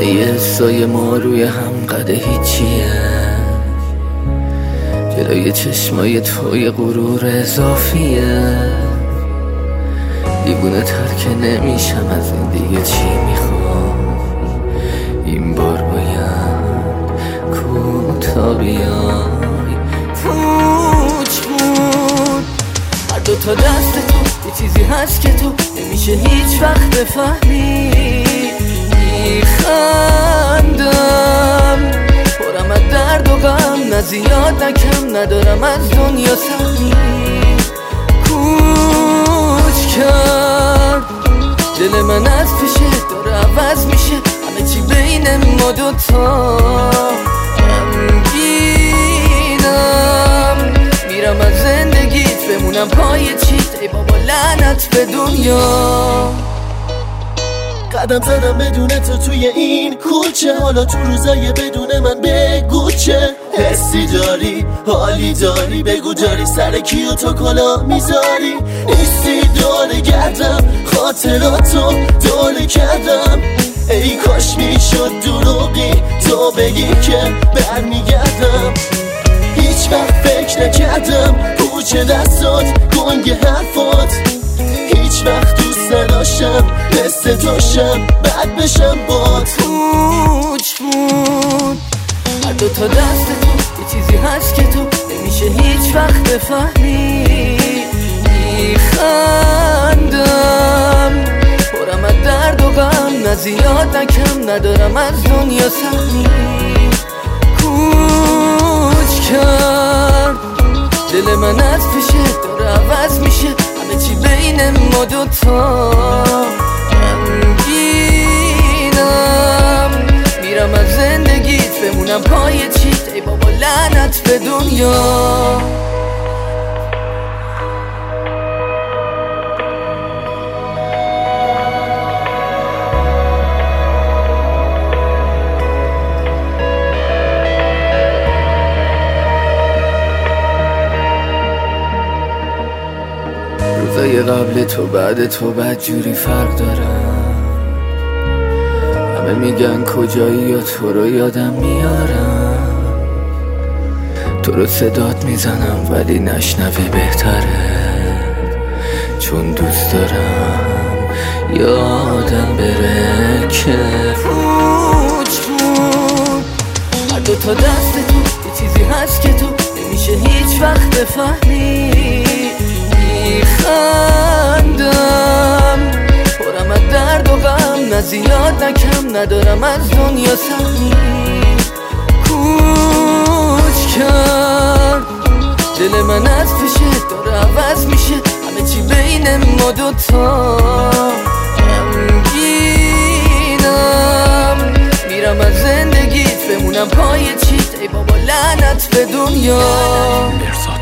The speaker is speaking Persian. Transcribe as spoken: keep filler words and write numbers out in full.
همه سایه ما روی هم قده هیچیه، جلوی چشمای توی غرور اضافیه. دیوونه تر که نمیشم از این دیگه، چی میخوام این بار باید کوتا بیای. پوچ بود هر دو تا دست تو، یه چیزی هست که تو نمیشه هیچ وقت بفهمی. میخندم پرم از درد و غم، نه زیاد نه کم، ندارم از دنیا سهمی. کوچ کرد دل من از پیشه، داره عوض میشه همه چی بین ما دوتا. غمگینم میرم از زندگیت، بمونم پای چیت، ای بابا لعنت به دنیا. قدم زدم بدون تو توی این کوچه، حالا تو روزای بدون من بگو چه حسی داری، حالی داری، بگو داری سر کیو تو کلا میذاری. نیستی دوره گردم، خاطراتو دوره کردم. ای کاش میشد دروغی تو بگی که برمیگردم. هیچ وقت فکر نکردم پوچه دستات، گنگ حرفات. هیچ وقت دوست نداشتم مثل توشم، بد بشم بات. پوچ بود هر دو تا دست تو، یه چیزی هست که تو نمیشه هیچ وقت بفهمی. میخندم پرم از درد و غم، نه زیاد نه کم، ندارم از دنیا سهمی. کوچ کرد دل من از پیشه، داره عوض میشه همه چی بین ما دوتا. غمگینم میرم از زندگیت، بمونم پای چیت، ای بابا لعنت به دنیا. روزای قبل تو بعد تو بدجوری فرق دارم. همه میگن کجایی یا تو رو یادم میارم. تو رو صدات میزنم ولی نشنوی بهتره، چون دوست دارم یادم بره که پوچ بود هر دو تا دست تو، یه چیزی هست که تو نمیشه هیچ وقت بفهمی. میخندم پرم از درد و غم، نه زیاد نه کم، ندارم از دنیا سهمی. کوچ کرد دل من از پیشه، داره عوض میشه همه چی بین ما دوتا. غمگینم میرم از زندگیت، بمونم پای چیت، ای بابا لعنت به دنیا.